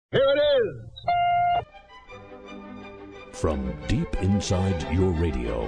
Here it is! From deep inside your radio.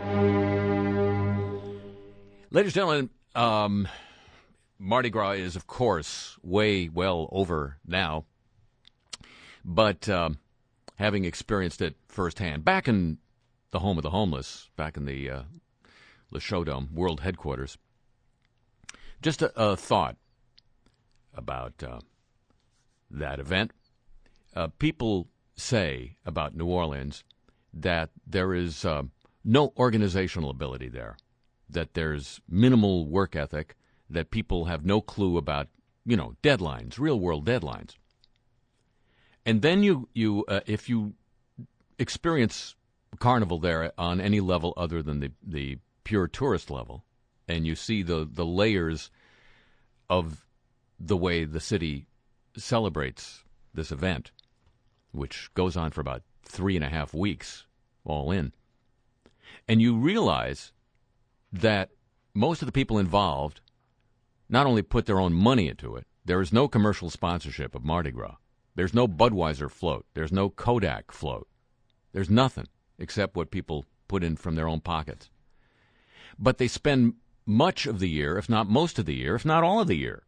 Ladies and gentlemen, Mardi Gras is, of course, way well over now. But having experienced it firsthand, back in the home of the homeless, back in the Le Chaudome World Headquarters, just a thought about that event. People say about New Orleans that there is no organizational ability there, that there's minimal work ethic, that people have no clue about, deadlines, real-world deadlines. And then you if you experience Carnival there on any level other than the pure tourist level, and you see the layers of the way the city celebrates this event, which goes on for about 3.5 weeks, all in, and you realize that most of the people involved not only put their own money into it, there is no commercial sponsorship of Mardi Gras. There's no Budweiser float. There's no Kodak float. There's nothing except what people put in from their own pockets. But they spend much of the year, if not most of the year, if not all of the year,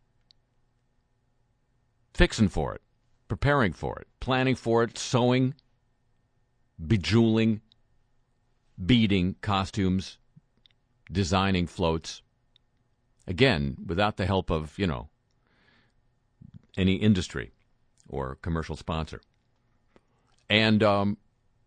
fixing for it, preparing for it, planning for it, sewing, bejeweling, beading costumes, designing floats. Again, without the help of, any industry or commercial sponsor. And, the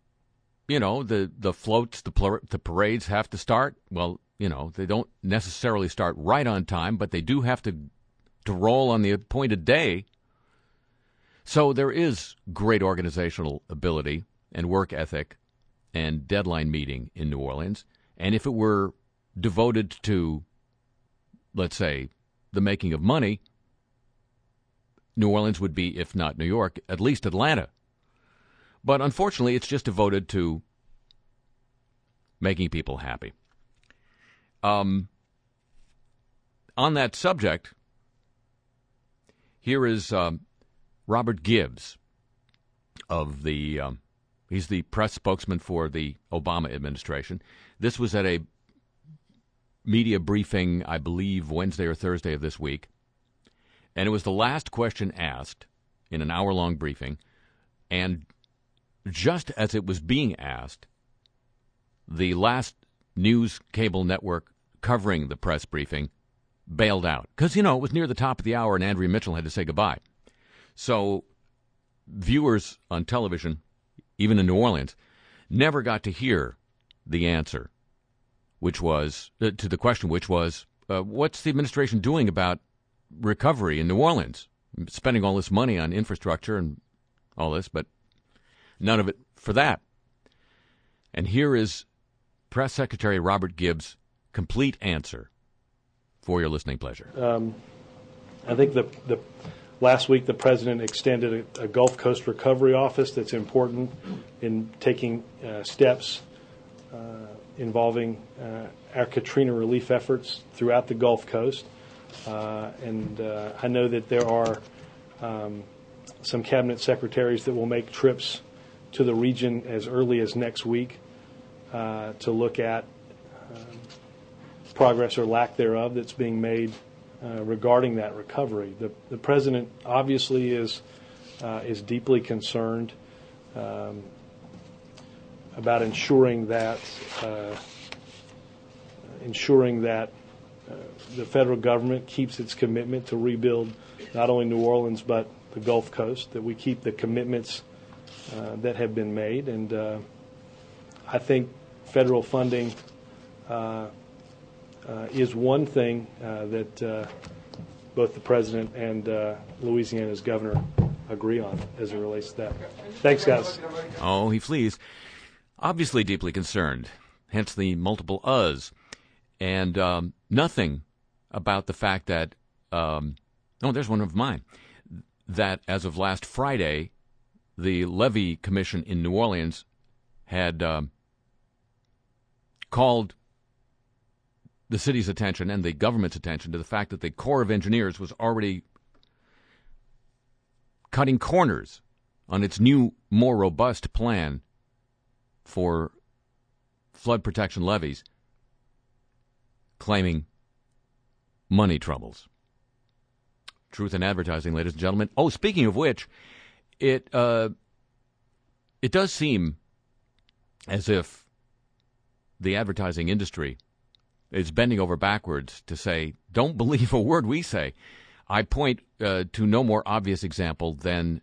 floats, the parades have to start. Well, they don't necessarily start right on time, but they do have to roll on the appointed day. So there is great organizational ability and work ethic and deadline meeting in New Orleans. And if it were devoted to, let's say, the making of money, New Orleans would be, if not New York, at least Atlanta. But unfortunately, it's just devoted to making people happy. On that subject, here is Robert Gibbs of he's the press spokesman for the Obama administration. This was at a media briefing, I believe, Wednesday or Thursday of this week. And it was the last question asked in an hour-long briefing. And just as it was being asked, the last news cable network covering the press briefing bailed out. Because, it was near the top of the hour and Andrea Mitchell had to say goodbye. So viewers on television, even in New Orleans, never got to hear the answer, which was, to the question, which was, what's the administration doing about recovery in New Orleans? Spending all this money on infrastructure and all this, but none of it for that. And here is Press Secretary Robert Gibbs' complete answer for your listening pleasure. I think the last week the President extended a Gulf Coast Recovery Office that's important in taking steps involving our Katrina relief efforts throughout the Gulf Coast. And I know that there are some cabinet secretaries that will make trips to the region as early as next week to look at progress or lack thereof that's being made regarding that recovery. The President obviously is deeply concerned about ensuring that the federal government keeps its commitment to rebuild not only New Orleans but the Gulf Coast, that we keep the commitments that have been made. And I think federal funding is one thing that both the President and Louisiana's governor agree on as it relates to that. Thanks, guys. Oh, he flees. Obviously deeply concerned, hence the multiple uhs. And nothing about the fact that, there's one of mine, that as of last Friday, the Levy Commission in New Orleans had called the city's attention and the government's attention to the fact that the Corps of Engineers was already cutting corners on its new, more robust plan for flood protection levies, claiming money troubles. Truth in advertising, ladies and gentlemen. Oh, speaking of which, it does seem as if the advertising industry is bending over backwards to say, don't believe a word we say. I point to no more obvious example than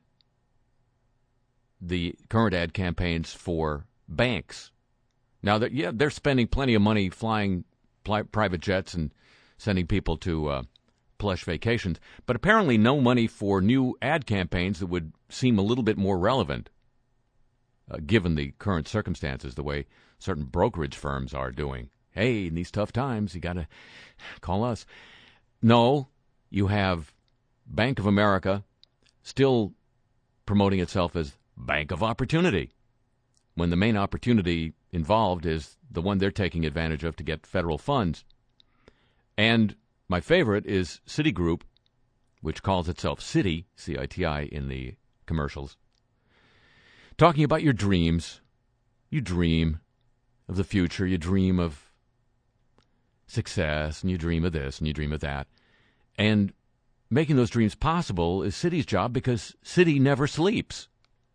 the current ad campaigns for banks. Now, they're spending plenty of money flying private jets and sending people to plush vacations, but apparently no money for new ad campaigns that would seem a little bit more relevant, given the current circumstances, the way certain brokerage firms are doing. Hey, in these tough times, you got to call us. No, you have Bank of America still promoting itself as Bank of Opportunity, when the main opportunity involved is the one they're taking advantage of to get federal funds. And my favorite is Citigroup, which calls itself Citi, C-I-T-I, in the commercials, talking about your dreams. You dream of the future, you dream of success, and you dream of this, and you dream of that. And making those dreams possible is Citi's job, because Citi never sleeps.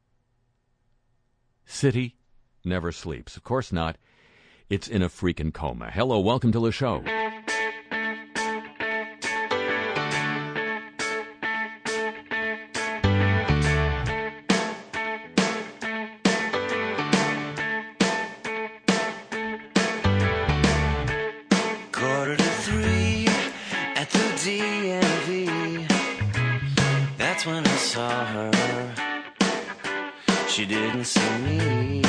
Citi never sleeps. Of course not. It's in a freaking coma. Hello, welcome to the show. She didn't see me.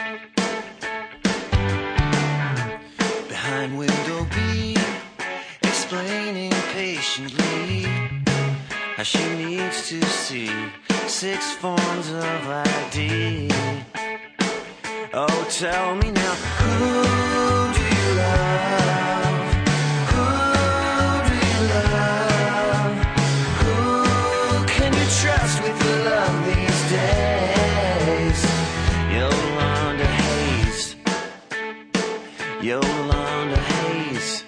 Behind window B, explaining patiently how she needs to see 6 forms of ID. Oh, tell me now, who do you love? Who do you love? Who can you trust with your love these days? Yolanda Hayes, Yolanda Hayes.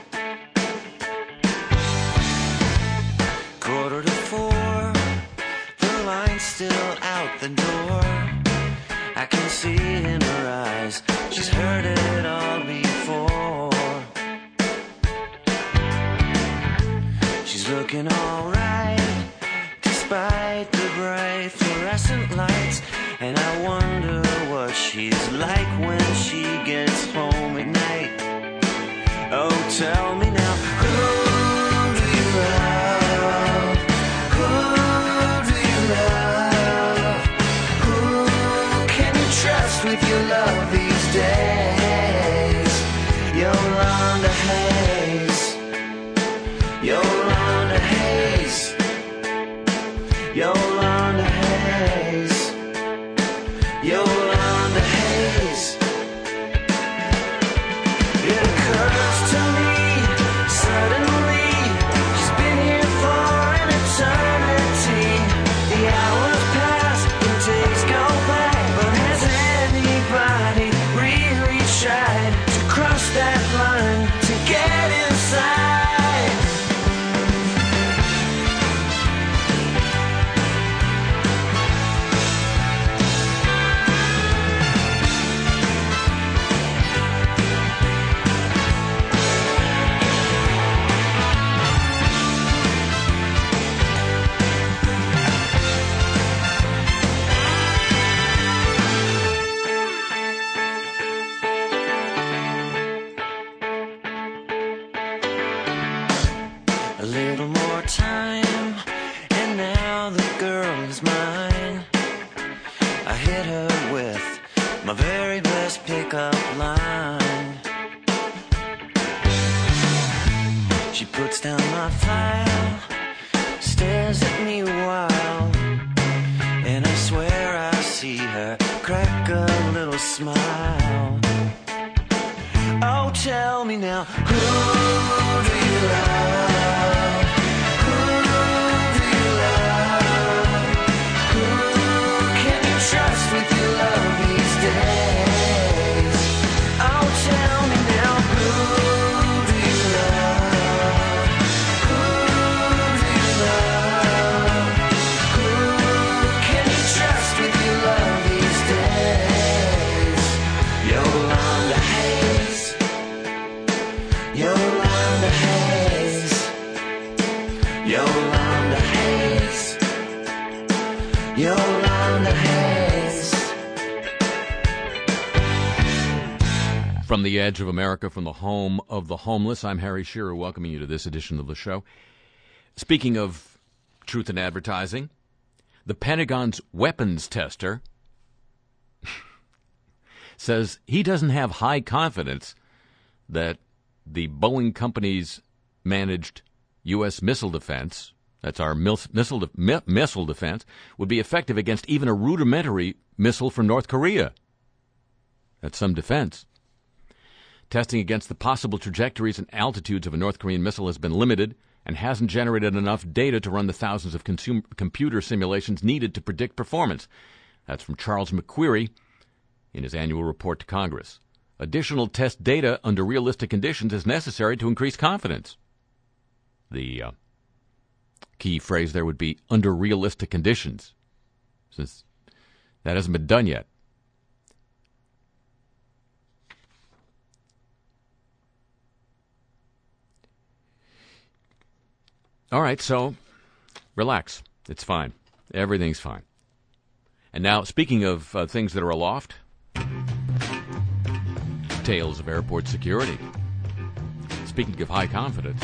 3:45, the line's still out the door. I can see it in her eyes, she's heard it all before. She's looking alright, despite the bright fluorescent lights. And I wonder what she's like when she gets home at night. Oh, tell me now, who do you love? Who do you love? Who can you trust with your love these days? Yolanda Hayes, Yolanda Hayes, Yolanda Hayes. Yolanda Hayes. It occurs to me suddenly, she's been here for an eternity. The hours pass, the days go by, but has anybody really tried to cross that line to get inside? A little more time, and now the girl is mine. I hit her with my very best pickup line. She puts down my file, stares at me a while, and I swear I see her crack a little smile. Oh, tell me now, who do you love? Who do you love? You're on the haze. From the edge of America, from the home of the homeless, I'm Harry Shearer, welcoming you to this edition of the show. Speaking of truth in advertising, the Pentagon's weapons tester says he doesn't have high confidence that the Boeing company's managed U.S. missile defense, that's our missile defense, would be effective against even a rudimentary missile from North Korea. That's some defense. Testing against the possible trajectories and altitudes of a North Korean missile has been limited and hasn't generated enough data to run the thousands of computer simulations needed to predict performance. That's from Charles McQuarrie in his annual report to Congress. Additional test data under realistic conditions is necessary to increase confidence. The key phrase there would be under realistic conditions, since that hasn't been done yet. All right, so relax. It's fine. Everything's fine. And now, speaking of things that are aloft, tales of airport security. Speaking of high confidence.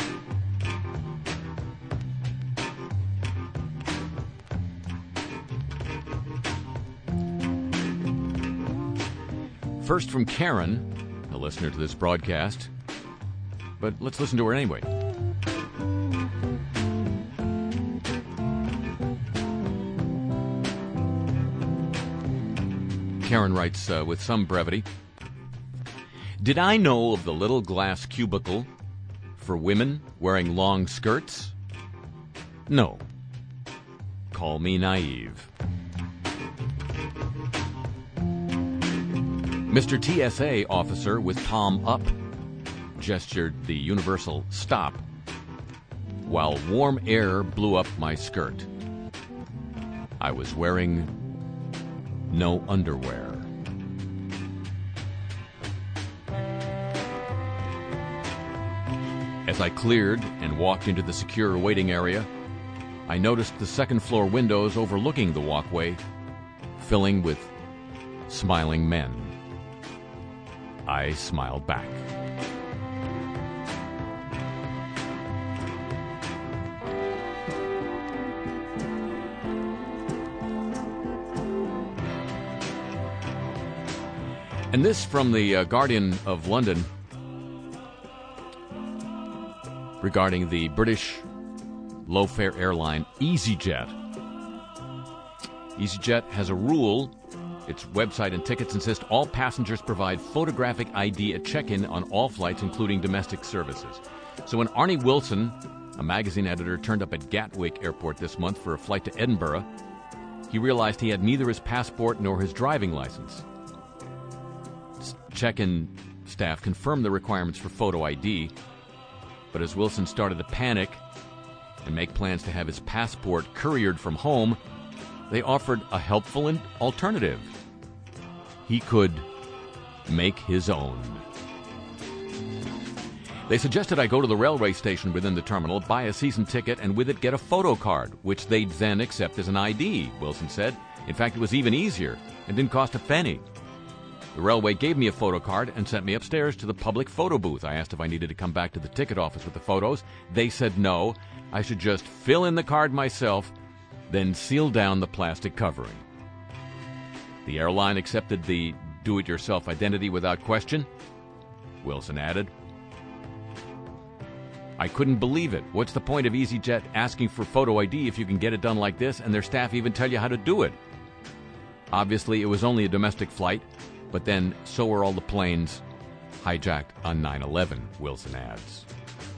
First from Karen, a listener to this broadcast, but let's listen to her anyway. Karen writes with some brevity, "Did I know of the little glass cubicle for women wearing long skirts? No. Call me naive." Mr. TSA officer with palm up gestured the universal stop while warm air blew up my skirt. I was wearing no underwear. As I cleared and walked into the secure waiting area, I noticed the second-floor windows overlooking the walkway filling with smiling men. I smiled back. And this from the Guardian of London regarding the British low-fare airline EasyJet. EasyJet has a rule. Its website and tickets insist all passengers provide photographic ID at check-in on all flights, including domestic services. So when Arnie Wilson, a magazine editor, turned up at Gatwick Airport this month for a flight to Edinburgh, he realized he had neither his passport nor his driving license. Check-in staff confirmed the requirements for photo ID, but as Wilson started to panic and make plans to have his passport couriered from home, they offered a helpful alternative. He could make his own. They suggested I go to the railway station within the terminal, buy a season ticket, and with it get a photo card, which they'd then accept as an ID, Wilson said. In fact, it was even easier and didn't cost a penny. The railway gave me a photo card and sent me upstairs to the public photo booth. I asked if I needed to come back to the ticket office with the photos. They said no. I should just fill in the card myself, then seal down the plastic covering. The airline accepted the do-it-yourself identity without question, Wilson added. I couldn't believe it. What's the point of EasyJet asking for photo ID if you can get it done like this and their staff even tell you how to do it? Obviously, it was only a domestic flight, but then so were all the planes hijacked on 9/11, Wilson adds.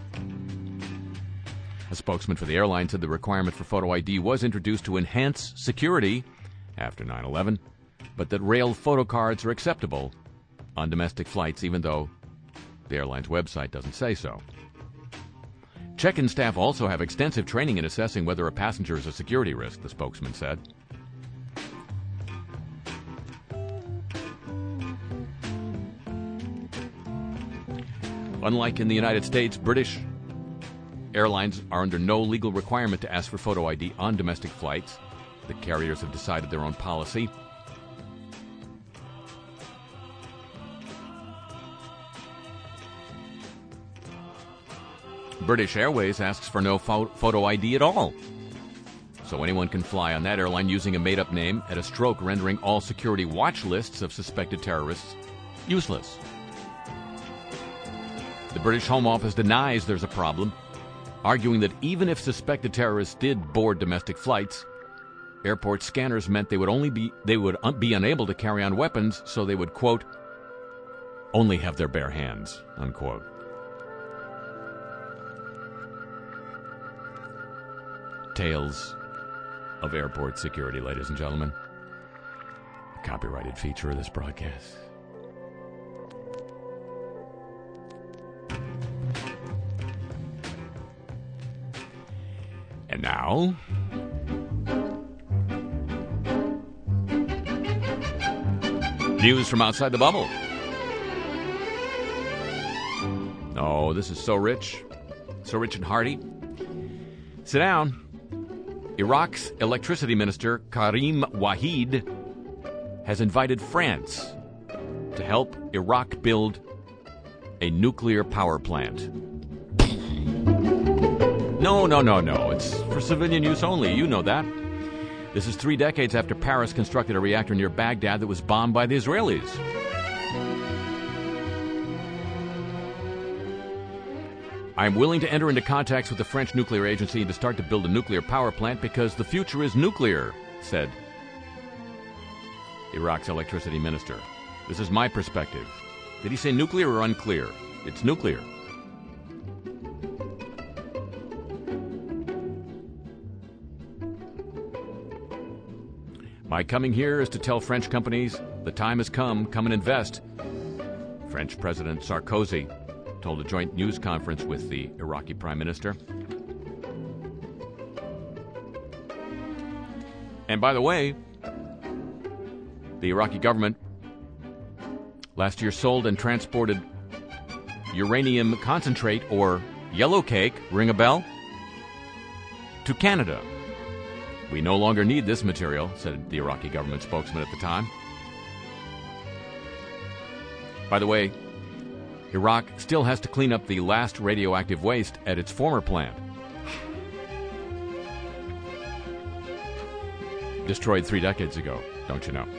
A spokesman for the airline said the requirement for photo ID was introduced to enhance security after 9/11, but that rail photo cards are acceptable on domestic flights, even though the airline's website doesn't say so. Check-in staff also have extensive training in assessing whether a passenger is a security risk, the spokesman said. Unlike in the United States, British airlines are under no legal requirement to ask for photo ID on domestic flights. The carriers have decided their own policy. British Airways asks for no photo ID at all, so anyone can fly on that airline using a made-up name at a stroke, rendering all security watch lists of suspected terrorists useless. The British Home Office denies there's a problem, arguing that even if suspected terrorists did board domestic flights, airport scanners meant they would be unable to carry on weapons, so they would, quote, only have their bare hands, unquote. Tales of airport security, ladies and gentlemen. A copyrighted feature of this broadcast. And now, news from outside the bubble. Oh, this is so rich and hearty. Sit down. Iraq's electricity minister, Karim Wahid, has invited France to help Iraq build a nuclear power plant. No. It's for civilian use only. You know that. This is 3 decades after Paris constructed a reactor near Baghdad that was bombed by the Israelis. I am willing to enter into contacts with the French nuclear agency and to start to build a nuclear power plant because the future is nuclear, said Iraq's electricity minister. This is my perspective. Did he say nuclear or unclear? It's nuclear. My coming here is to tell French companies the time has come and invest. French President Sarkozy told a joint news conference with the Iraqi Prime Minister. And by the way, the Iraqi government last year sold and transported uranium concentrate, or yellow cake, ring a bell, to Canada. We no longer need this material, said the Iraqi government spokesman at the time. By the way, Iraq still has to clean up the last radioactive waste at its former plant. Destroyed 3 decades ago, don't you know?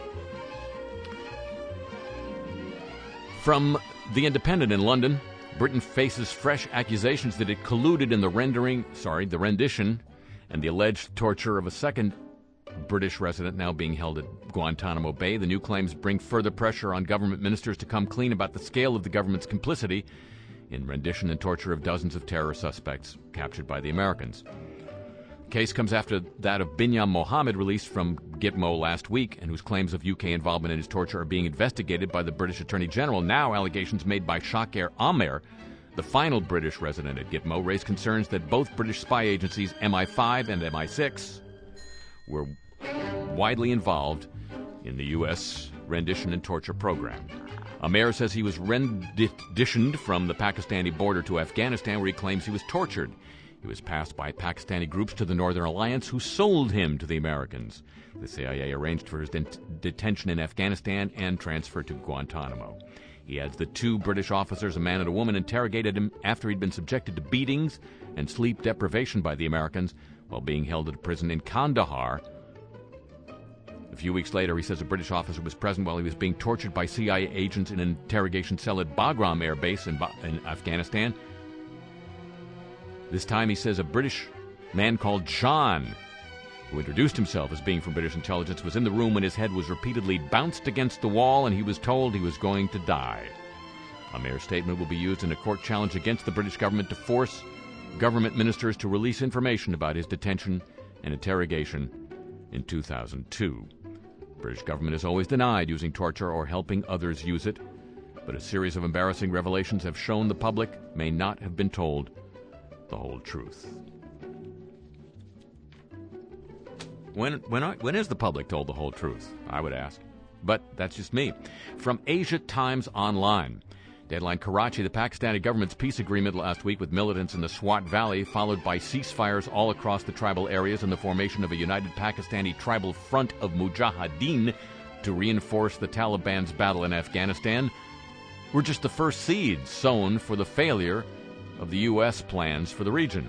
From The Independent in London, Britain faces fresh accusations that it colluded in the rendition and the alleged torture of a second British resident now being held at Guantanamo Bay. The new claims bring further pressure on government ministers to come clean about the scale of the government's complicity in rendition and torture of dozens of terror suspects captured by the Americans. The case comes after that of Binyam Mohammed, released from Gitmo last week, and whose claims of UK involvement in his torture are being investigated by the British Attorney General. Now allegations made by Shakir Amer, the final British resident at Gitmo, raise concerns that both British spy agencies MI5 and MI6 were widely involved in the U.S. rendition and torture program. Amer says he was renditioned from the Pakistani border to Afghanistan, where he claims he was tortured. He was passed by Pakistani groups to the Northern Alliance, who sold him to the Americans. The CIA arranged for his detention in Afghanistan and transfer to Guantanamo. He adds that 2 British officers, a man and a woman, interrogated him after he'd been subjected to beatings and sleep deprivation by the Americans while being held at a prison in Kandahar. A few weeks later, he says a British officer was present while he was being tortured by CIA agents in an interrogation cell at Bagram Air Base in Afghanistan. This time, he says a British man called John, who introduced himself as being from British intelligence, was in the room when his head was repeatedly bounced against the wall and he was told he was going to die. Amer's statement will be used in a court challenge against the British government to force government ministers to release information about his detention and interrogation in 2002. The British government has always denied using torture or helping others use it, but a series of embarrassing revelations have shown the public may not have been told the whole truth. When is the public told the whole truth? I would ask. But that's just me. From Asia Times Online. Deadline Karachi, the Pakistani government's peace agreement last week with militants in the Swat Valley, followed by ceasefires all across the tribal areas and the formation of a united Pakistani tribal front of Mujahideen to reinforce the Taliban's battle in Afghanistan, were just the first seeds sown for the failure of the U.S. plans for the region.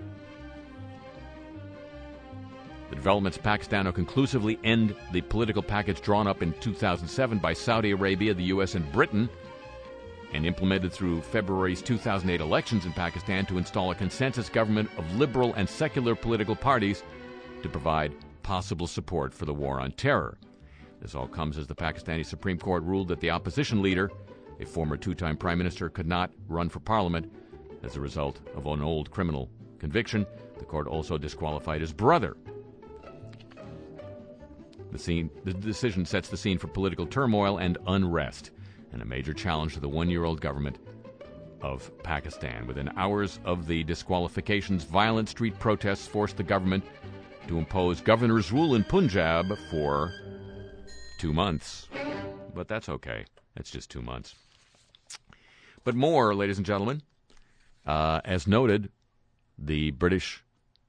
The developments in Pakistan will conclusively end the political package drawn up in 2007 by Saudi Arabia, the U.S., and Britain, and implemented through February's 2008 elections in Pakistan to install a consensus government of liberal and secular political parties to provide possible support for the war on terror. This all comes as the Pakistani Supreme Court ruled that the opposition leader, a former two-time prime minister, could not run for parliament as a result of an old criminal conviction. The court also disqualified his brother. The decision sets the scene for political turmoil and unrest, and a major challenge to the one-year-old government of Pakistan. Within hours of the disqualifications, violent street protests forced the government to impose governor's rule in Punjab for 2 months. But that's okay. That's just 2 months. But more, ladies and gentlemen, as noted, the British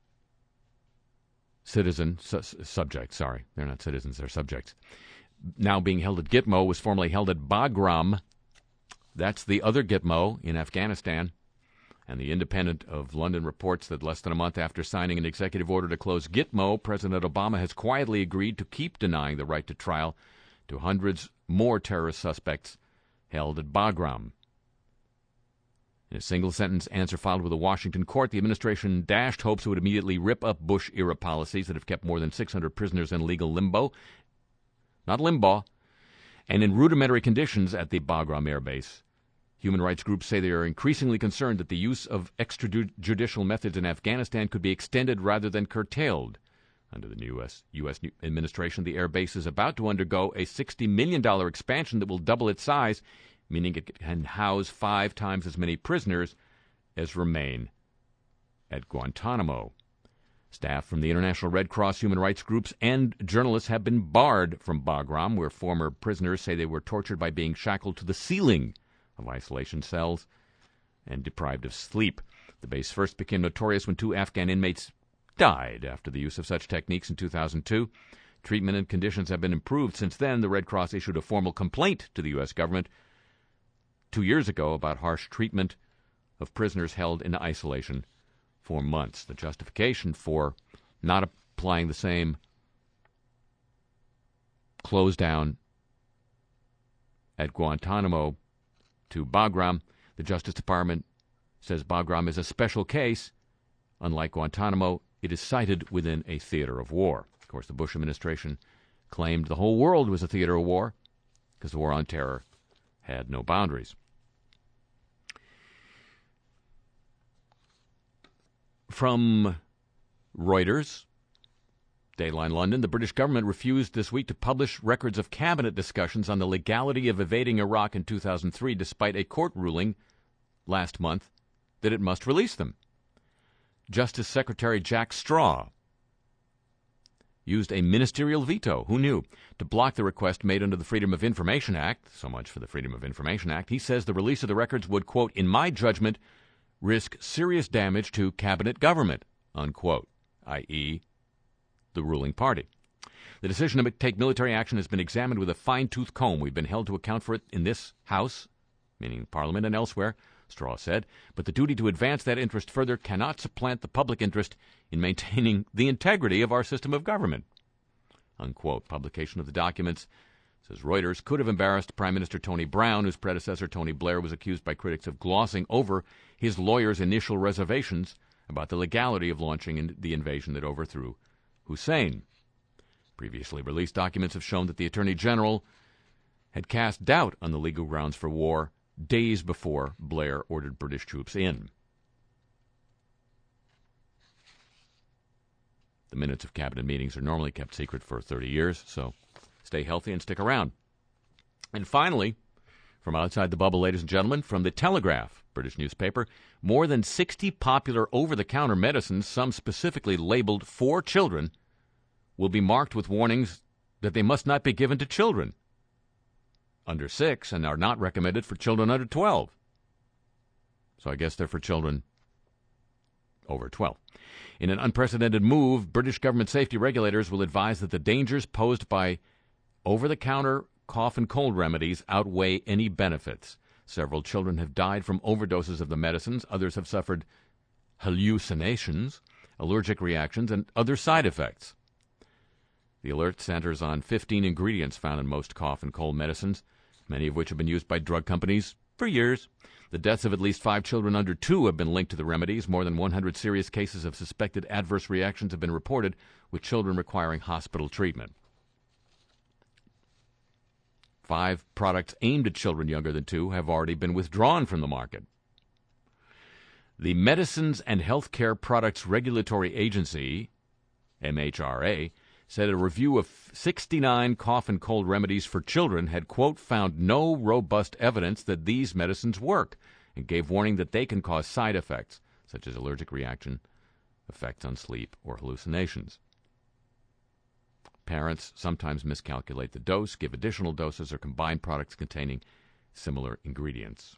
subjects, they're not citizens, they're subjects, now being held at Gitmo, was formerly held at Bagram. That's the other Gitmo in Afghanistan. And the Independent of London reports that less than a month after signing an executive order to close Gitmo, President Obama has quietly agreed to keep denying the right to trial to hundreds more terrorist suspects held at Bagram. In a single-sentence answer filed with a Washington court, the administration dashed hopes it would immediately rip up Bush-era policies that have kept more than 600 prisoners in legal limbo, not limbo, and in rudimentary conditions at the Bagram Air Base. Human rights groups say they are increasingly concerned that the use of extrajudicial methods in Afghanistan could be extended rather than curtailed. Under the new U.S. administration, the air base is about to undergo a $60 million expansion that will double its size, meaning it can house 5 times as many prisoners as remain at Guantanamo. Staff from the International Red Cross, human rights groups, and journalists have been barred from Bagram, where former prisoners say they were tortured by being shackled to the ceiling of isolation cells and deprived of sleep. The base first became notorious when 2 Afghan inmates died after the use of such techniques in 2002. Treatment and conditions have been improved since then. The Red Cross issued a formal complaint to the U.S. government 2 years ago about harsh treatment of prisoners held in isolation for months. The justification for not applying the same close down at Guantanamo to Bagram, the Justice Department says Bagram is a special case. Unlike Guantanamo, it is sited within a theater of war. Of course, the Bush administration claimed the whole world was a theater of war because the war on terror had no boundaries. From Reuters, Dayline London, the British government refused this week to publish records of cabinet discussions on the legality of invading Iraq in 2003, despite a court ruling last month that it must release them. Justice Secretary Jack Straw used a ministerial veto, who knew, to block the request made under the Freedom of Information Act. So much for the Freedom of Information Act. He says the release of the records would, quote, in my judgment, risk serious damage to cabinet government, unquote, i.e., the ruling party. The decision to take military action has been examined with a fine-tooth comb. We've been held to account for it in this House, meaning Parliament, and elsewhere, Straw said, but the duty to advance that interest further cannot supplant the public interest in maintaining the integrity of our system of government, unquote. Publication of the documents, says Reuters, could have embarrassed Prime Minister Tony Brown, whose predecessor Tony Blair was accused by critics of glossing over his lawyer's initial reservations about the legality of launching the invasion that overthrew Hussein. Previously released documents have shown that the Attorney General had cast doubt on the legal grounds for war days before Blair ordered British troops in. The minutes of cabinet meetings are normally kept secret for 30 years, so stay healthy and stick around. And finally, from outside the bubble, ladies and gentlemen, from the Telegraph, British newspaper, more than 60 popular over-the-counter medicines, some specifically labeled for children, will be marked with warnings that they must not be given to children. under 6 and are not recommended for children under 12. So I guess they're for children over 12. In an unprecedented move, British government safety regulators will advise that the dangers posed by over-the-counter cough and cold remedies outweigh any benefits. Several children have died from overdoses of the medicines. Others have suffered hallucinations, allergic reactions, and other side effects. The alert centers on 15 ingredients found in most cough and cold medicines, many of which have been used by drug companies for years. The deaths of at least 5 children under 2 have been linked to the remedies. More than 100 serious cases of suspected adverse reactions have been reported, with children requiring hospital treatment. 5 products aimed at children younger than 2 have already been withdrawn from the market. The Medicines and Healthcare Products Regulatory Agency, MHRA, said a review of 69 cough and cold remedies for children had, quote, found no robust evidence that these medicines work, and gave warning that they can cause side effects, such as allergic reaction, effects on sleep, or hallucinations. Parents sometimes miscalculate the dose, give additional doses, or combine products containing similar ingredients.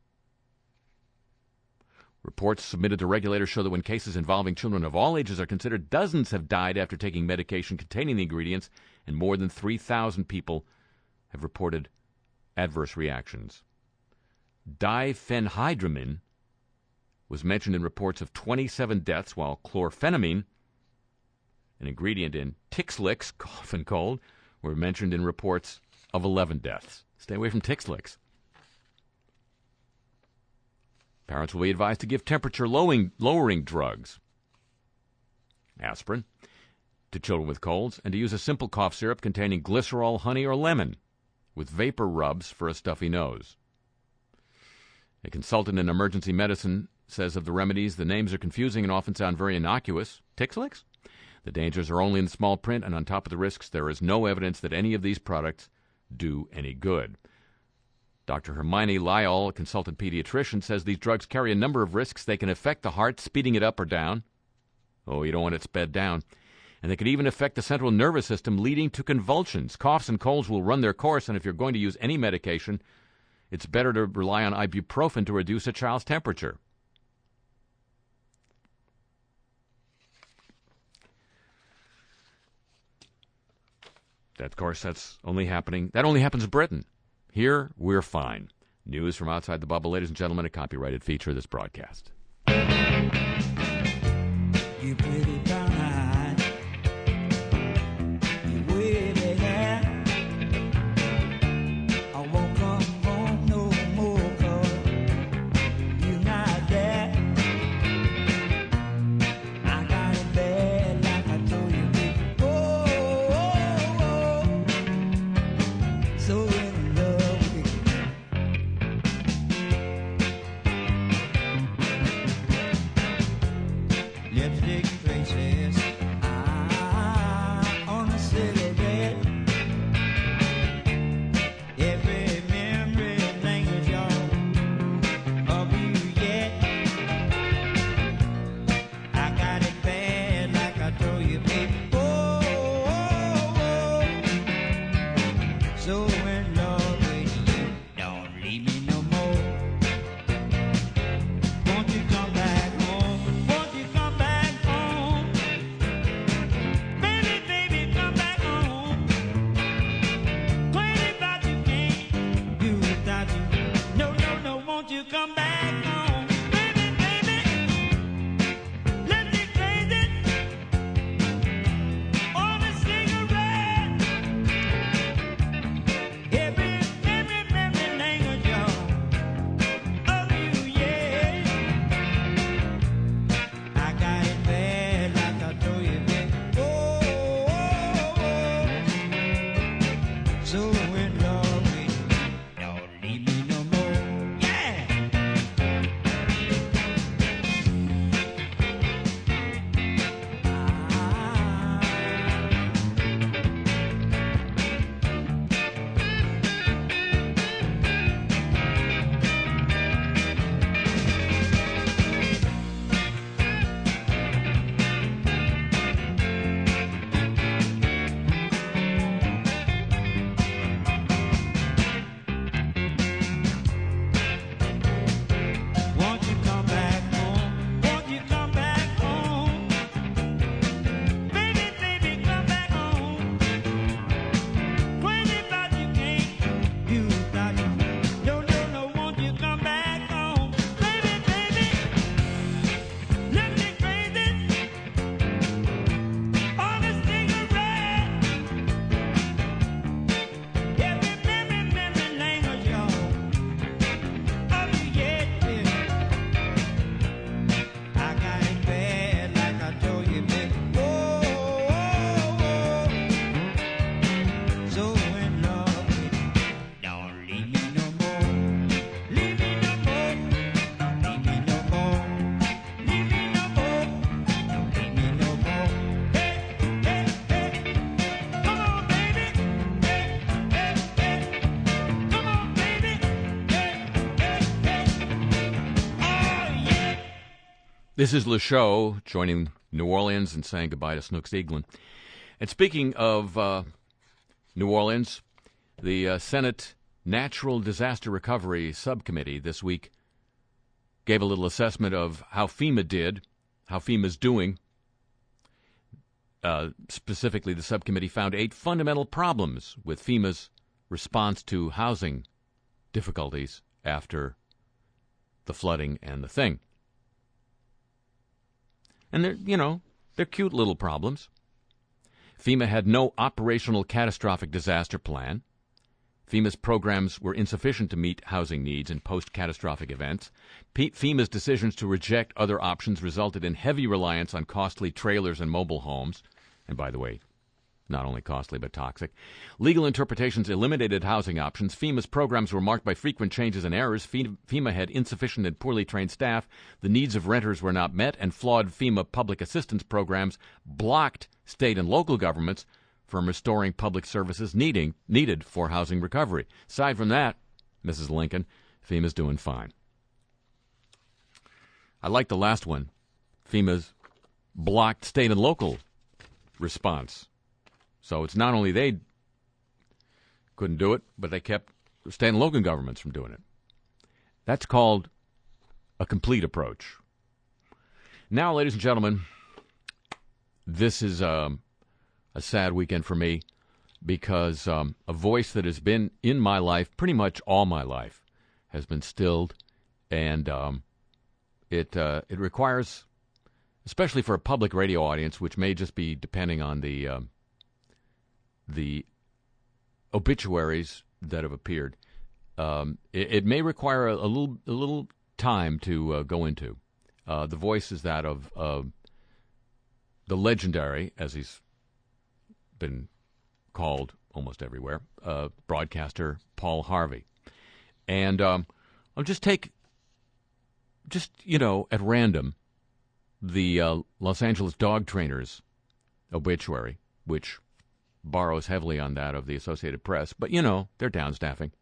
Reports submitted to regulators show that when cases involving children of all ages are considered, dozens have died after taking medication containing the ingredients, and more than 3,000 people have reported adverse reactions. Diphenhydramine was mentioned in reports of 27 deaths, while chlorphenamine, an ingredient in Tixlicks, cough and cold, were mentioned in reports of 11 deaths. Stay away from Tixlicks. Parents will be advised to give temperature-lowering drugs, aspirin, to children with colds, and to use a simple cough syrup containing glycerol, honey, or lemon, with vapor rubs for a stuffy nose. A consultant in emergency medicine says of the remedies, the names are confusing and often sound very innocuous. Tixlicks? The dangers are only in small print, and on top of the risks, there is no evidence that any of these products do any good. Dr. Hermione Lyall, a consultant pediatrician, says these drugs carry a number of risks. They can affect the heart, speeding it up or down. Oh, you don't want it sped down. And they could even affect the central nervous system, leading to convulsions. Coughs and colds will run their course, and if you're going to use any medication, it's better to rely on ibuprofen to reduce a child's temperature. Of course, that only happens in Britain. Here, we're fine. News from outside the bubble. Ladies and gentlemen, a copyrighted feature of this broadcast. You pretty brown-eyed, you wavy hair. I won't come home no more 'cause you're not there. I got it bad like I told you before. So in love with you. Lipstick traces This is LeShow joining New Orleans and saying goodbye to Snooks Eaglin. And speaking of New Orleans, the Senate Natural Disaster Recovery Subcommittee this week gave a little assessment of how FEMA did, how FEMA's doing. Specifically, the subcommittee found 8 fundamental problems with FEMA's response to housing difficulties after the flooding and the thing. And they're cute little problems. FEMA had no operational catastrophic disaster plan. FEMA's programs were insufficient to meet housing needs in post-catastrophic events. FEMA's decisions to reject other options resulted in heavy reliance on costly trailers and mobile homes. And by the way, not only costly but toxic. Legal interpretations eliminated housing options. FEMA's programs were marked by frequent changes and errors. FEMA had insufficient and poorly trained staff. The needs of renters were not met, and flawed FEMA public assistance programs blocked state and local governments from restoring public services needed for housing recovery. Aside from that, Mrs. Lincoln, FEMA's doing fine. I like the last one. FEMA's blocked state and local response. So it's not only they couldn't do it, but they kept state and local governments from doing it. That's called a complete approach. Now, ladies and gentlemen, this is a sad weekend for me because a voice that has been in my life pretty much all my life has been stilled, and it requires, especially for a public radio audience, which may just be depending on the obituaries that have appeared, it may require a little time to go into. The voice is that of the legendary, as he's been called almost everywhere, broadcaster Paul Harvey. And I'll just take, at random, the Los Angeles dog trainers obituary, which borrows heavily on that of the Associated Press, but they're downstaffing.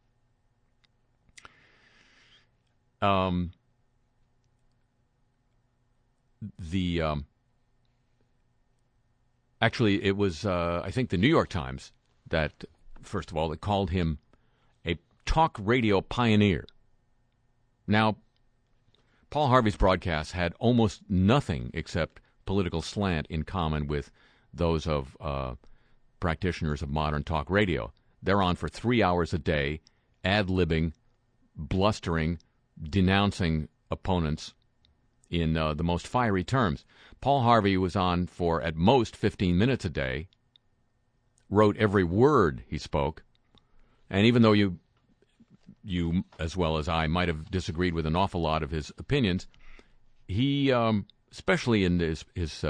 Actually, it was I think the New York Times that, first of all, that called him a talk radio pioneer. Now, Paul Harvey's broadcasts had almost nothing except political slant in common with those of practitioners of modern talk radio. They're on for 3 hours a day, ad-libbing, blustering, denouncing opponents in the most fiery terms. Paul Harvey was on for at most 15 minutes a day, wrote every word he spoke, and even though you as well as I might have disagreed with an awful lot of his opinions, he, especially in his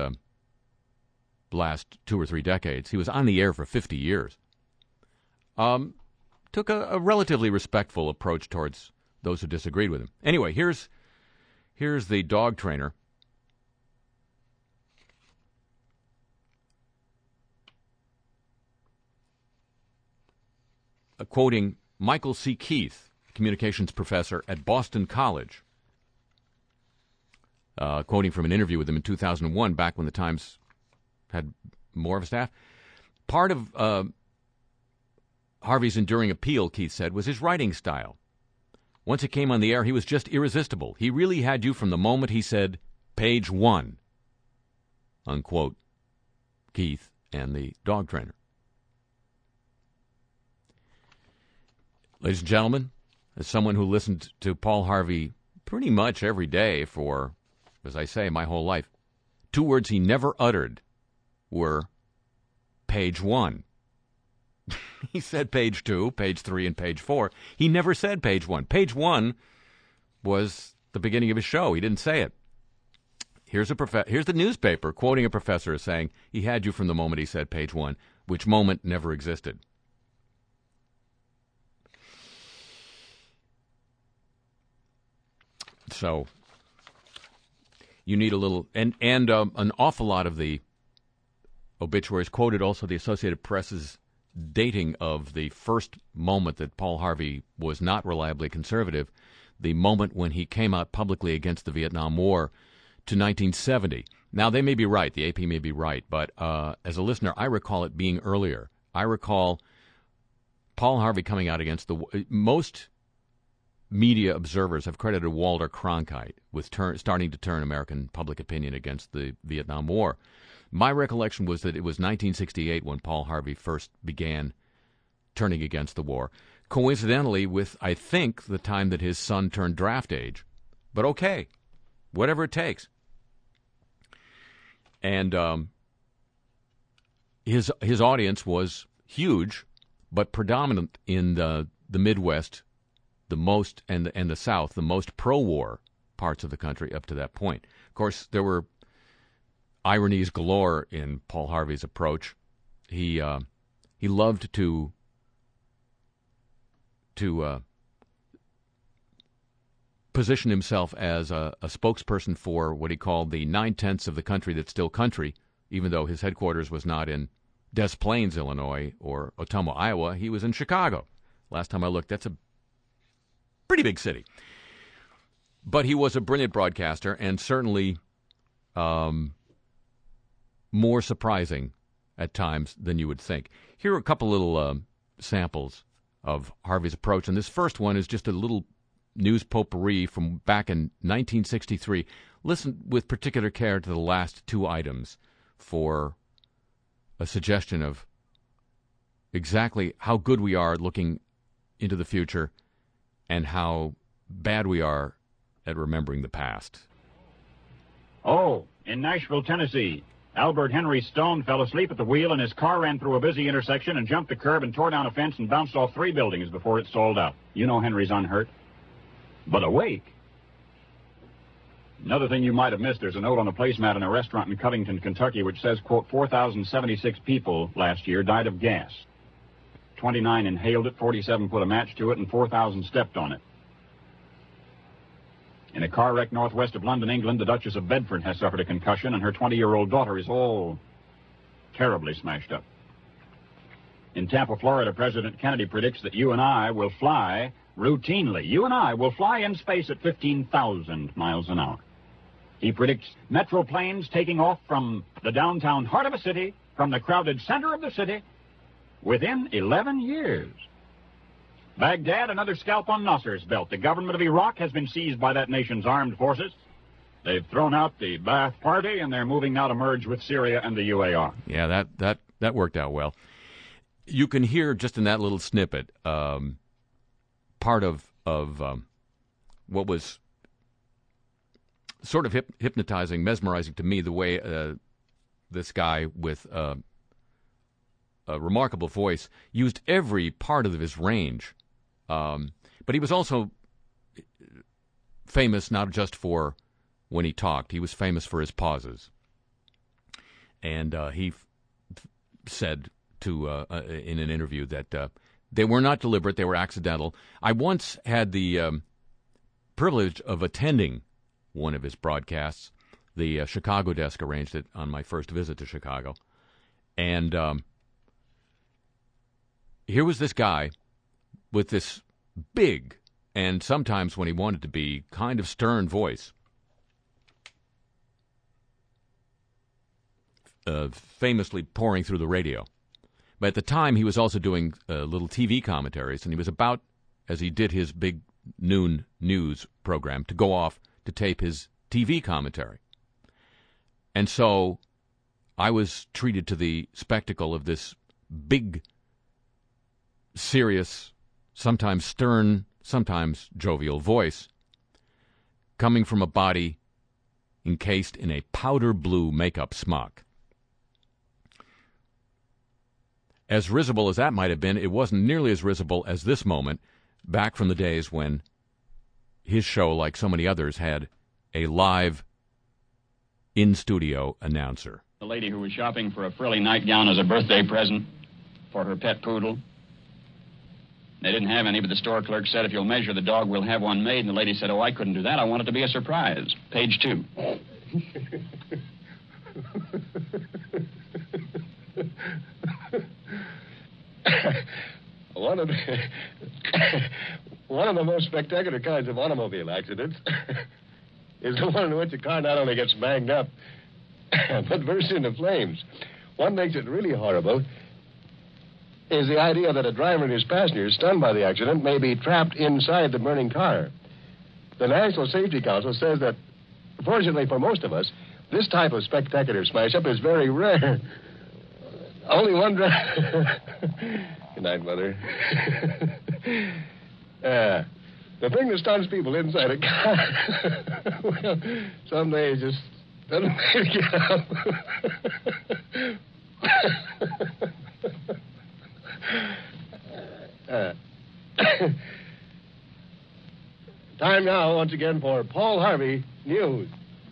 last 2 or 3 decades, he was on the air for 50 years, took a relatively respectful approach towards those who disagreed with him. Anyway, here's the dog trainer quoting Michael C. Keith, communications professor at Boston College, quoting from an interview with him in 2001, back when the Times had more of a staff. Part of Harvey's enduring appeal, Keith said, was his writing style. Once it came on the air, he was just irresistible. He really had you from the moment he said, "Page 1," unquote, Keith and the dog trainer. Ladies and gentlemen, as someone who listened to Paul Harvey pretty much every day for, as I say, my whole life, 2 words he never uttered were "Page 1." He said page 2, page 3, and page 4. He never said page 1. Page 1 was the beginning of his show. He didn't say it. Here's the newspaper quoting a professor saying he had you from the moment he said page 1, which moment never existed. So you need a little, and an awful lot of the obituaries quoted also the Associated Press's dating of the first moment that Paul Harvey was not reliably conservative, the moment when he came out publicly against the Vietnam War to 1970. Now, they may be right. The AP may be right. But as a listener, I recall it being earlier. I recall Paul Harvey coming out against most media observers have credited Walter Cronkite with starting to turn American public opinion against the Vietnam War. My recollection was that it was 1968 when Paul Harvey first began turning against the war, coincidentally with, I think, the time that his son turned draft age. But okay, whatever it takes. And his audience was huge, but predominant in the Midwest, the most, and the South, the most pro-war parts of the country up to that point. Of course, there were ironies galore in Paul Harvey's approach. He loved to position himself as a spokesperson for what he called the 9/10 of the country that's still country, even though his headquarters was not in Des Plaines, Illinois, or Ottumwa, Iowa. He was in Chicago. Last time I looked, that's a pretty big city. But he was a brilliant broadcaster, and certainly more surprising at times than you would think. Here are a couple little samples of Harvey's approach, and this first one is just a little news potpourri from back in 1963. Listen with particular care to the last two items for a suggestion of exactly how good we are looking into the future and how bad we are at remembering the past. Oh, in Nashville, Tennessee, Albert Henry Stone fell asleep at the wheel and his car ran through a busy intersection and jumped the curb and tore down a fence and bounced off 3 buildings before it stalled out. You know Henry's unhurt, but awake. Another thing you might have missed, there's a note on a placemat in a restaurant in Covington, Kentucky, which says, quote, 4,076 people last year died of gas. 29 inhaled it, 47 put a match to it, and 4,000 stepped on it. In a car wreck northwest of London, England, the Duchess of Bedford has suffered a concussion, and her 20-year-old daughter is all terribly smashed up. In Tampa, Florida, President Kennedy predicts that you and I will fly routinely. You and I will fly in space at 15,000 miles an hour. He predicts metro planes taking off from the downtown heart of a city, from the crowded center of the city, within 11 years. Baghdad, another scalp on Nasser's belt. The government of Iraq has been seized by that nation's armed forces. They've thrown out the Ba'ath Party, and they're moving now to merge with Syria and the UAR. Yeah, that worked out well. You can hear just in that little snippet part of what was sort of hypnotizing, mesmerizing to me, the way this guy with a remarkable voice used every part of his range. But he was also famous not just for when he talked. He was famous for his pauses. And he said in an interview that they were not deliberate, they were accidental. I once had the privilege of attending one of his broadcasts. The Chicago desk arranged it on my first visit to Chicago. And here was this guy with this big, and sometimes when he wanted to be, kind of stern voice. Famously pouring through the radio. But at the time, he was also doing little TV commentaries, and he was about, as he did his big noon news program, to go off to tape his TV commentary. And so I was treated to the spectacle of this big, serious, sometimes stern, sometimes jovial voice coming from a body encased in a powder blue makeup smock. As risible as that might have been, it wasn't nearly as risible as this moment back from the days when his show, like so many others, had a live, in-studio announcer. The lady who was shopping for a frilly nightgown as a birthday present for her pet poodle. They didn't have any, but the store clerk said, if you'll measure the dog, we'll have one made. And the lady said, oh, I couldn't do that. I want it to be a surprise. Page 2. One of the most spectacular kinds of automobile accidents is the one in which a car not only gets banged up, but bursts into flames. What makes it really horrible is the idea that a driver and his passengers, stunned by the accident, may be trapped inside the burning car. The National Safety Council says that, fortunately for most of us, this type of spectacular smash-up is very rare. Only one driver... Good night, Mother. The thing that stuns people inside a car, well, some days just doesn't make it up. Time now, once again, for Paul Harvey News.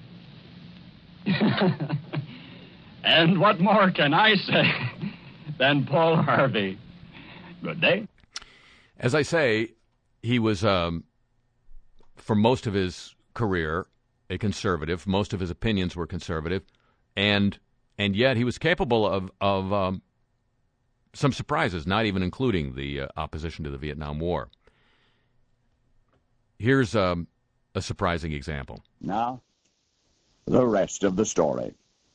And what more can I say than Paul Harvey? Good day. As I say, he was, for most of his career, a conservative. Most of his opinions were conservative, and yet he was capable of some surprises, not even including the opposition to the Vietnam War. Here's a surprising example. Now, the rest of the story.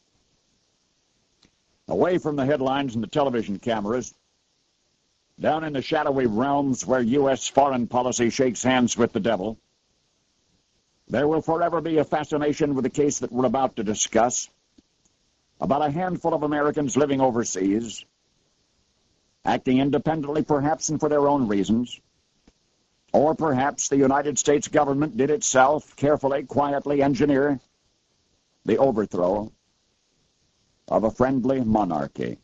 Away from the headlines and the television cameras, down in the shadowy realms where U.S. foreign policy shakes hands with the devil, there will forever be a fascination with the case that we're about to discuss about a handful of Americans living overseas, acting independently perhaps and for their own reasons, or perhaps the United States government did itself carefully, quietly engineer the overthrow of a friendly monarchy.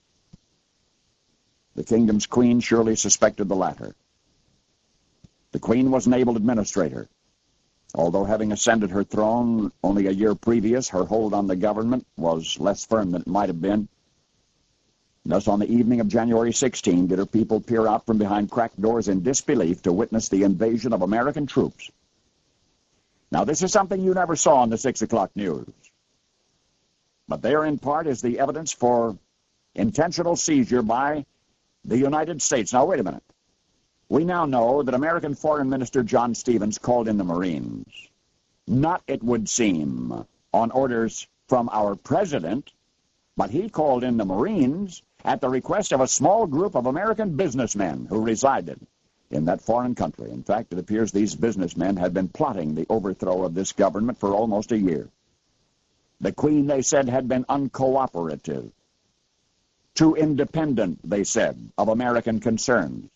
The kingdom's queen surely suspected the latter. The queen was an able administrator. Although having ascended her throne only a year previous, her hold on the government was less firm than it might have been. Thus, on the evening of January 16, did her people peer out from behind cracked doors in disbelief to witness the invasion of American troops. Now, this is something you never saw on the 6 o'clock news. But there, in part, is the evidence for intentional seizure by the United States. Now, wait a minute. We now know that American Foreign Minister John Stevens called in the Marines, not, it would seem, on orders from our president, but he called in the Marines at the request of a small group of American businessmen who resided in that foreign country. In fact, it appears these businessmen had been plotting the overthrow of this government for almost a year. The Queen, they said, had been uncooperative, too independent, they said, of American concerns.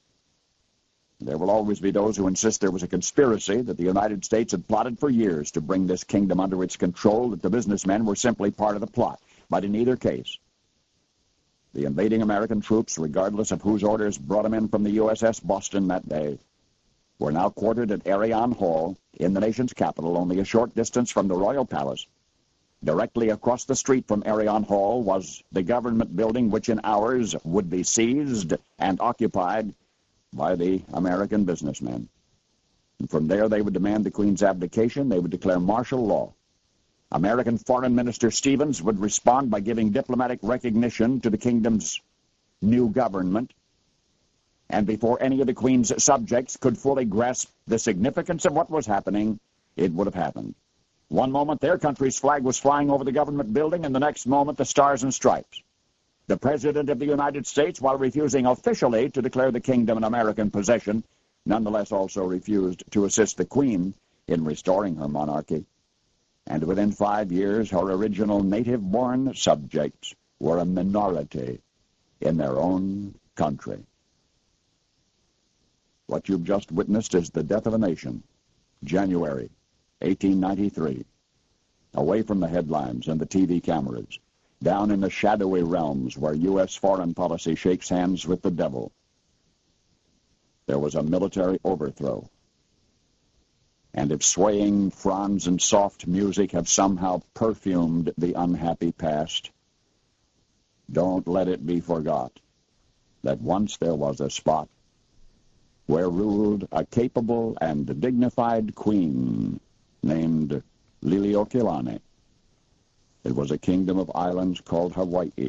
There will always be those who insist there was a conspiracy, that the United States had plotted for years to bring this kingdom under its control, that the businessmen were simply part of the plot. But in either case, the invading American troops, regardless of whose orders brought them in from the USS Boston that day, were now quartered at Arion Hall in the nation's capital, only a short distance from the Royal Palace. Directly across the street from Arion Hall was the government building, which in hours would be seized and occupied by the American businessmen. And from there they would demand the Queen's abdication. They would declare martial law. American Foreign Minister Stevens would respond by giving diplomatic recognition to the kingdom's new government. And before any of the Queen's subjects could fully grasp the significance of what was happening, it would have happened. One moment their country's flag was flying over the government building, and the next moment the Stars and Stripes. The President of the United States, while refusing officially to declare the kingdom an American possession, nonetheless also refused to assist the Queen in restoring her monarchy. And within 5 years, her original native-born subjects were a minority in their own country. What you've just witnessed is the death of a nation, January 1893, away from the headlines and the TV cameras, down in the shadowy realms where U.S. foreign policy shakes hands with the devil. There was a military overthrow. And if swaying fronds and soft music have somehow perfumed the unhappy past, don't let it be forgot that once there was a spot where ruled a capable and dignified queen named Liliuokalani. It was a kingdom of islands called Hawaii.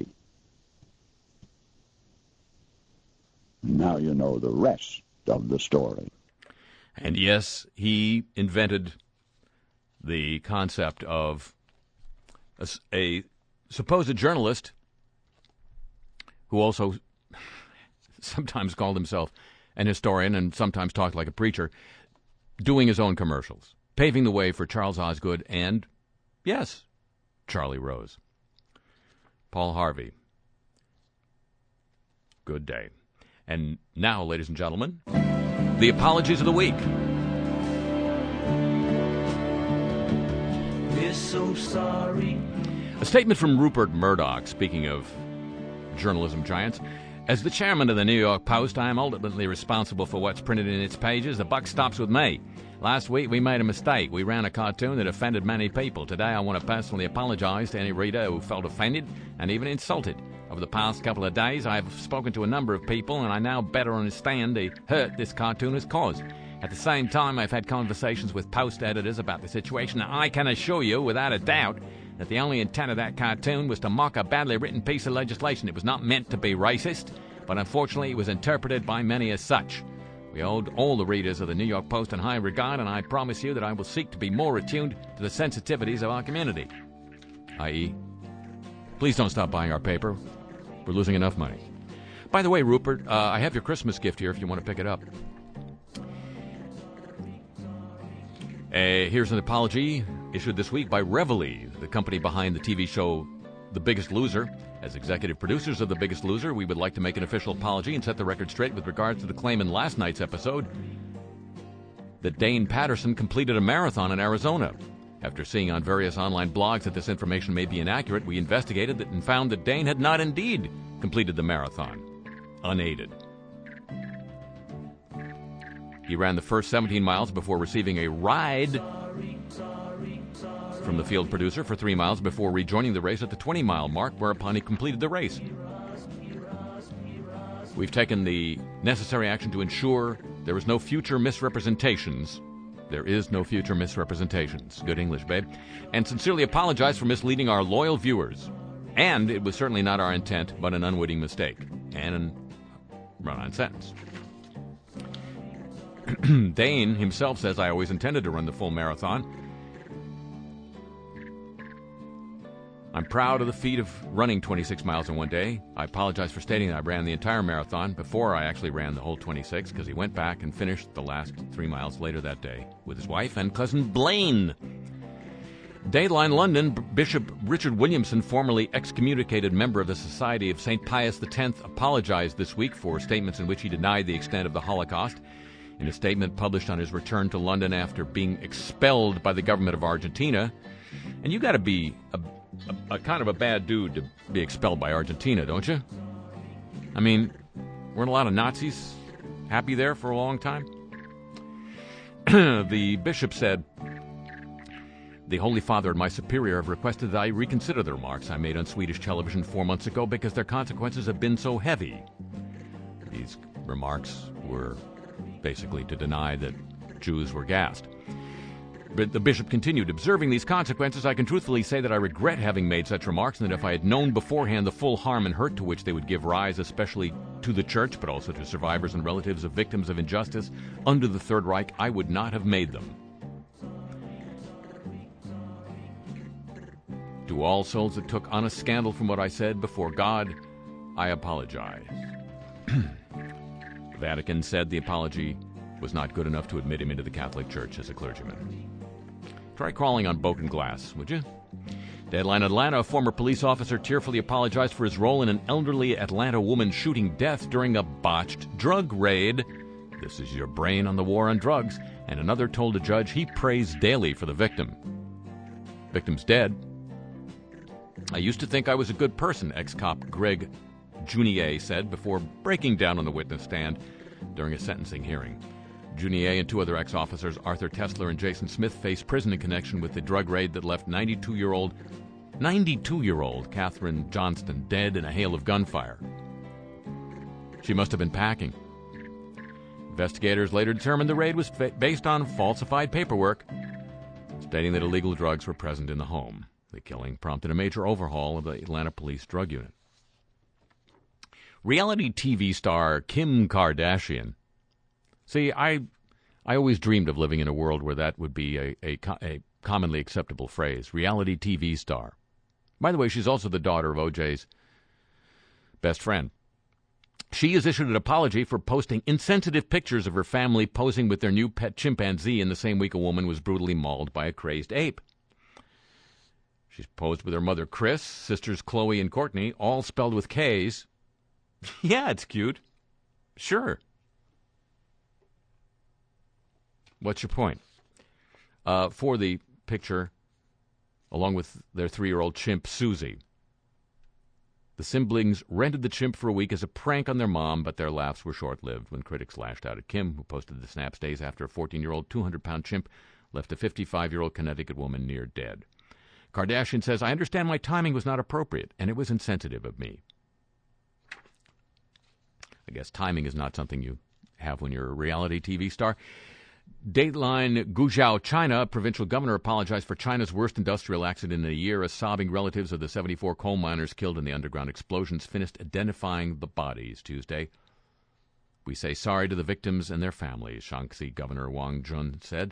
Now you know the rest of the story. And yes, he invented the concept of a supposed journalist who also sometimes called himself an historian and sometimes talked like a preacher, doing his own commercials, paving the way for Charles Osgood and, yes, Charlie Rose. Paul Harvey. Good day. And now, ladies and gentlemen, the apologies of the week. We're so sorry. A statement from Rupert Murdoch, speaking of journalism giants. As the chairman of the New York Post, I am ultimately responsible for what's printed in its pages. The buck stops with me. Last week, we made a mistake. We ran a cartoon that offended many people. Today, I want to personally apologize to any reader who felt offended and even insulted. Over the past couple of days, I have spoken to a number of people, and I now better understand the hurt this cartoon has caused. At the same time, I've had conversations with Post editors about the situation. I can assure you, without a doubt, that the only intent of that cartoon was to mock a badly written piece of legislation. It was not meant to be racist, but unfortunately it was interpreted by many as such. We hold all the readers of the New York Post in high regard, and I promise you that I will seek to be more attuned to the sensitivities of our community. I.e., please don't stop buying our paper. We're losing enough money. By the way, Rupert, I have your Christmas gift here if you want to pick it up. Here's an apology issued this week by Reveille, the company behind the TV show The Biggest Loser. As executive producers of The Biggest Loser, we would like to make an official apology and set the record straight with regards to the claim in last night's episode that Dane Patterson completed a marathon in Arizona. After seeing on various online blogs that this information may be inaccurate, we investigated it and found that Dane had not indeed completed the marathon, unaided. He ran the first 17 miles before receiving a ride from the field producer for 3 miles before rejoining the race at the 20-mile mark, whereupon he completed the race. We've taken the necessary action to ensure there is no future misrepresentations. There is no future misrepresentations. Good English, babe. And sincerely apologize for misleading our loyal viewers. And it was certainly not our intent, but an unwitting mistake. And a run-on sentence. Dane himself says, I always intended to run the full marathon. I'm proud of the feat of running 26 miles in one day. I apologize for stating that I ran the entire marathon before I actually ran the whole 26, because he went back and finished the last 3 miles later that day with his wife and cousin Blaine. Dayline London, Bishop Richard Williamson, formerly excommunicated member of the Society of St. Pius X, apologized this week for statements in which he denied the extent of the Holocaust. In a statement published on his return to London after being expelled by the government of Argentina, and you got to be a kind of a bad dude to be expelled by Argentina, don't you? I mean, weren't a lot of Nazis happy there for a long time? The bishop said, the Holy Father and my superior have requested that I reconsider the remarks I made on Swedish television 4 months ago because their consequences have been so heavy. These remarks were basically to deny that Jews were gassed. But the bishop continued, observing these consequences, I can truthfully say that I regret having made such remarks, and that if I had known beforehand the full harm and hurt to which they would give rise, especially to the church, but also to survivors and relatives of victims of injustice under the Third Reich, I would not have made them. To all souls that took honest scandal from what I said before God, I apologize. The Vatican said the apology was not good enough to admit him into the Catholic Church as a clergyman. Try crawling on broken glass, would you? Deadline Atlanta, a former police officer tearfully apologized for his role in an elderly Atlanta woman shooting death during a botched drug raid. This is your brain on the war on drugs. And another told a judge he prays daily for the victim. Victim's dead. I used to think I was a good person, ex-cop Greg Junier said before breaking down on the witness stand during a sentencing hearing. Junier and 2 other ex-officers, Arthur Tesler and Jason Smith, faced prison in connection with the drug raid that left 92-year-old Catherine Johnston dead in a hail of gunfire. She must have been packing. Investigators later determined the raid was based on falsified paperwork stating that illegal drugs were present in the home. The killing prompted a major overhaul of the Atlanta Police Drug Unit. Reality TV star Kim Kardashian. See, I always dreamed of living in a world where that would be a commonly acceptable phrase, reality TV star. By the way, she's also the daughter of O.J.'s best friend. She has issued an apology for posting insensitive pictures of her family posing with their new pet chimpanzee in the same week a woman was brutally mauled by a crazed ape. She's posed with her mother, Chris, sisters Chloe and Courtney, all spelled with K's. Yeah, it's cute. Sure. What's your point? For the picture, along with their 3-year-old chimp, Susie. The siblings rented the chimp for a week as a prank on their mom, but their laughs were short-lived when critics lashed out at Kim, who posted the snaps days after a 14-year-old, 200-pound chimp left a 55-year-old Connecticut woman near dead. Kardashian says, I understand my timing was not appropriate, and it was insensitive of me. I guess timing is not something you have when you're a reality TV star. Dateline Guizhou, China, provincial governor apologized for China's worst industrial accident in a year as sobbing relatives of the 74 coal miners killed in the underground explosions finished identifying the bodies Tuesday. We say sorry to the victims and their families, Shaanxi Governor Wang Jun said.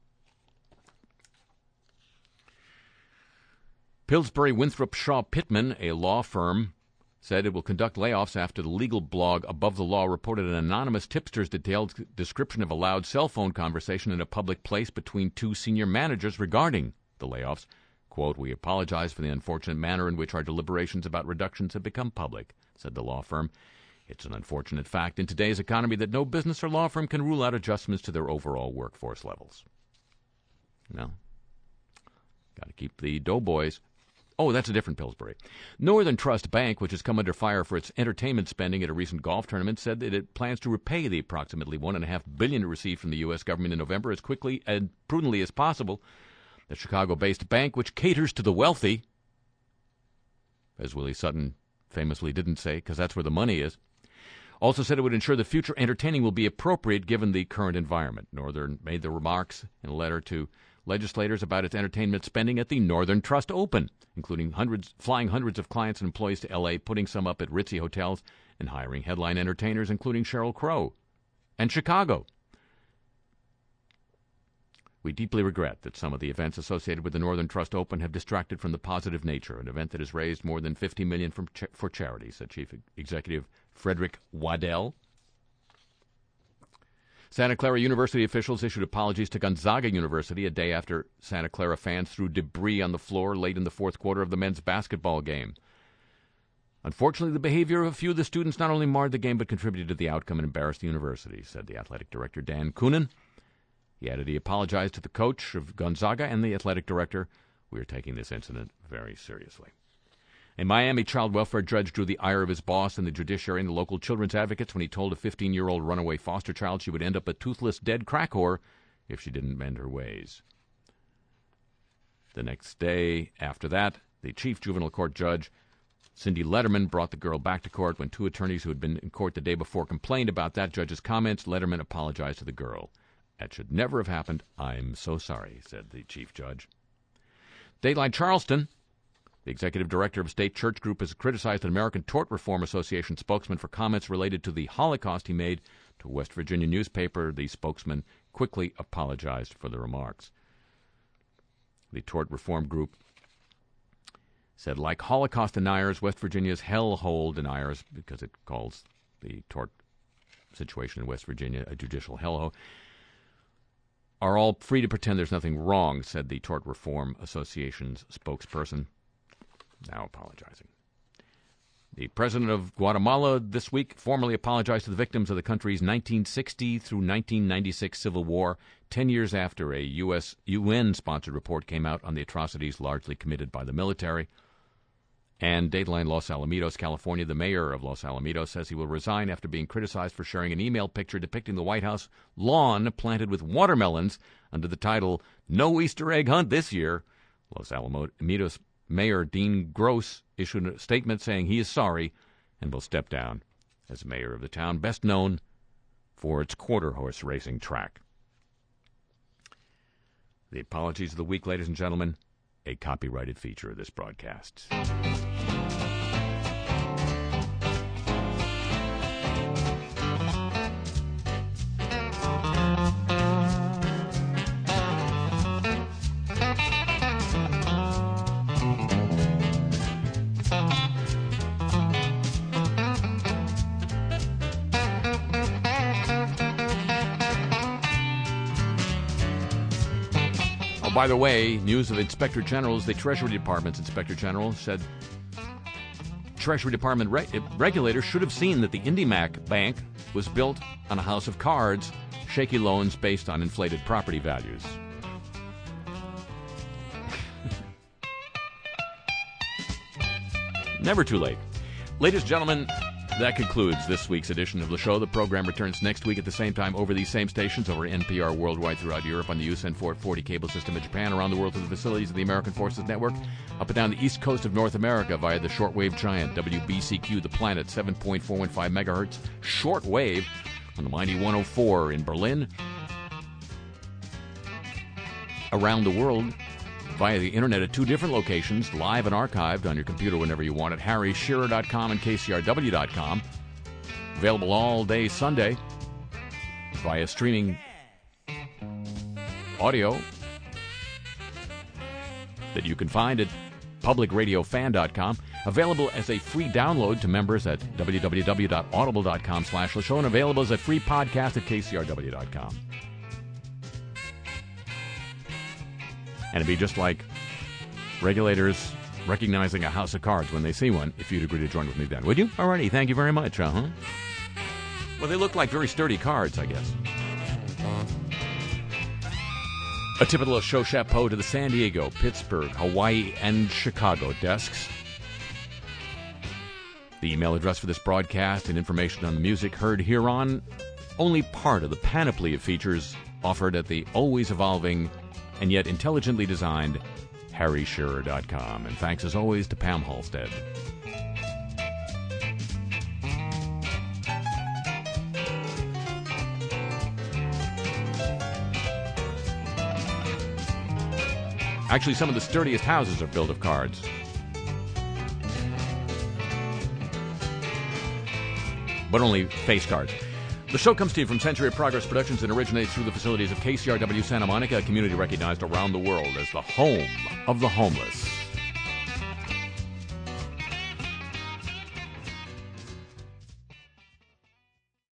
Pillsbury Winthrop Shaw Pittman, a law firm, said it will conduct layoffs after the legal blog Above the Law reported an anonymous tipster's detailed description of a loud cell phone conversation in a public place between two senior managers regarding the layoffs. Quote, we apologize for the unfortunate manner in which our deliberations about reductions have become public, said the law firm. It's an unfortunate fact in today's economy that no business or law firm can rule out adjustments to their overall workforce levels. No. Got to keep the doughboys. Oh, that's a different Pillsbury. Northern Trust Bank, which has come under fire for its entertainment spending at a recent golf tournament, said that it plans to repay the approximately $1.5 billion it received from the U.S. government in November as quickly and prudently as possible. The Chicago-based bank, which caters to the wealthy, as Willie Sutton famously didn't say, because that's where the money is, also said it would ensure that future entertaining will be appropriate given the current environment. Northern made the remarks in a letter to legislators about its entertainment spending at the Northern Trust Open, including flying hundreds of clients and employees to L.A., putting some up at ritzy hotels, and hiring headline entertainers, including Sheryl Crow and Chicago. We deeply regret that some of the events associated with the Northern Trust Open have distracted from the positive nature, an event that has raised more than $50 million for charity, said Chief Executive Frederick Waddell. Santa Clara University officials issued apologies to Gonzaga University a day after Santa Clara fans threw debris on the floor late in the fourth quarter of the men's basketball game. Unfortunately, the behavior of a few of the students not only marred the game but contributed to the outcome and embarrassed the university, said the athletic director Dan Coonan. He added he apologized to the coach of Gonzaga and the athletic director. We are taking this incident very seriously. A Miami child welfare judge drew the ire of his boss and the judiciary and the local children's advocates when he told a 15-year-old runaway foster child she would end up a toothless, dead crack whore if she didn't mend her ways. The next day after that, the chief juvenile court judge, Cindy Letterman, brought the girl back to court. When two attorneys who had been in court the day before complained about that judge's comments, Letterman apologized to the girl. That should never have happened. I'm so sorry, said the chief judge. Dateline Charleston. The executive director of State Church Group has criticized an American Tort Reform Association spokesman for comments related to the Holocaust he made to a West Virginia newspaper. The spokesman quickly apologized for the remarks. The Tort Reform Group said, like Holocaust deniers, West Virginia's hellhole deniers, because it calls the tort situation in West Virginia a judicial hellhole, are all free to pretend there's nothing wrong, said the Tort Reform Association's spokesperson, now apologizing. The president of Guatemala this week formally apologized to the victims of the country's 1960 through 1996 civil war, 10 years after a U.S. UN-sponsored report came out on the atrocities largely committed by the military. And Dateline Los Alamitos, California, the mayor of Los Alamitos says he will resign after being criticized for sharing an email picture depicting the White House lawn planted with watermelons under the title, No Easter Egg Hunt This Year. Los Alamitos Mayor Dean Gross issued a statement saying he is sorry and will step down as mayor of the town, best known for its quarter-horse racing track. The apologies of the week, ladies and gentlemen, a copyrighted feature of this broadcast. Oh, by the way, news of Inspector General's, the Treasury Department's Inspector General said Treasury Department regulators should have seen that the IndyMac Bank was built on a house of cards, shaky loans based on inflated property values. Never too late. Ladies and gentlemen, that concludes this week's edition of the show. The program returns next week at the same time over these same stations, over NPR worldwide throughout Europe, on the USEN 440 cable system in Japan, around the world through the facilities of the American Forces Network, up and down the east coast of North America via the shortwave giant WBCQ, the planet, 7.415 megahertz shortwave on the mighty 104 in Berlin. Around the world via the internet at two different locations, live and archived on your computer whenever you want, at harryshearer.com and kcrw.com. Available all day Sunday via streaming audio that you can find at publicradiofan.com. Available as a free download to members at www.audible.com/the show, and available as a free podcast at kcrw.com. And it'd be just like regulators recognizing a house of cards when they see one, if you'd agree to join with me then. Would you? Alrighty, thank you very much. Well, they look like very sturdy cards, I guess. A tip of the show chapeau to the San Diego, Pittsburgh, Hawaii, and Chicago desks. The email address for this broadcast and information on the music heard hereon, only part of the panoply of features offered at the always evolving and yet intelligently designed harryshearer.com. And thanks as always to Pam Halstead. Actually, some of the sturdiest houses are built of cards. But only face cards. The show comes to you from Century of Progress Productions and originates through the facilities of KCRW Santa Monica, a community recognized around the world as the home of the homeless.